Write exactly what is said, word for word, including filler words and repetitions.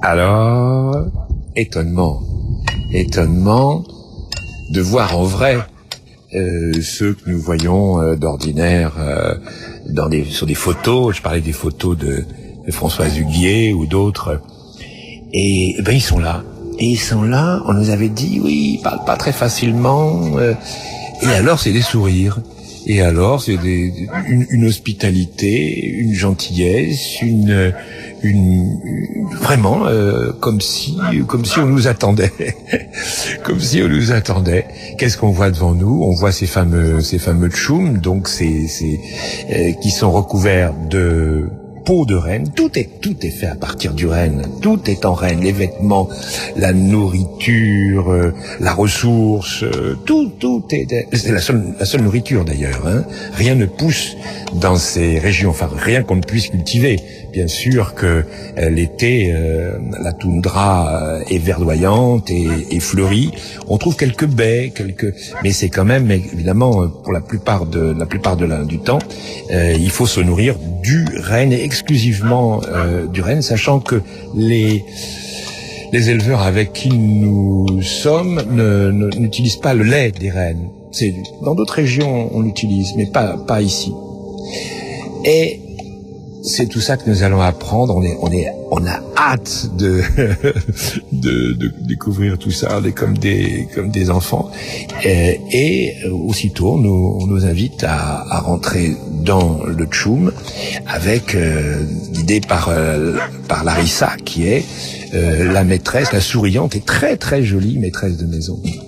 Alors, étonnement, étonnement de voir en vrai euh, ceux que nous voyons euh, d'ordinaire euh, dans des, sur des photos. Je parlais des photos de, de Françoise Huguier ou d'autres. Et, et ben ils sont là. Et ils sont là. On nous avait dit oui, ils parlent pas très facilement. Euh, et alors c'est des sourires. Et alors, c'est des, une, une hospitalité, une gentillesse, une, une, une vraiment euh, comme si, comme si on nous attendait, comme si on nous attendait. Qu'est-ce qu'on voit devant nous? On voit ces fameux, ces fameux tchoum, donc ces, ces euh, qui sont recouverts de peau de renne. Tout est, tout est fait à partir du renne. Tout est en renne. Les vêtements, la nourriture, euh, la ressource, euh, tout, tout est, c'est la seule, la seule nourriture d'ailleurs, hein. Rien ne pousse dans ces régions. Enfin, rien qu'on ne puisse cultiver. Bien sûr que euh, l'été, euh, la toundra euh, est verdoyante et, et fleurie. On trouve quelques baies, quelques, mais c'est quand même, évidemment, pour la plupart de, la plupart de la, du temps, euh, il faut se nourrir du renne et exclusivement euh, du renne, sachant que les les éleveurs avec qui nous sommes ne, ne, n'utilisent pas le lait des rennes. C'est dans d'autres régions on l'utilise, mais pas pas ici. Et c'est tout ça que nous allons apprendre. On est, on est, on a hâte de, de, de découvrir tout ça. On est comme des, comme des enfants. Et, et aussitôt, on nous, on nous invite à, à rentrer dans le tchoum avec, euh, guidé par, euh, par Larissa, qui est euh, la maîtresse, la souriante et très très jolie maîtresse de maison.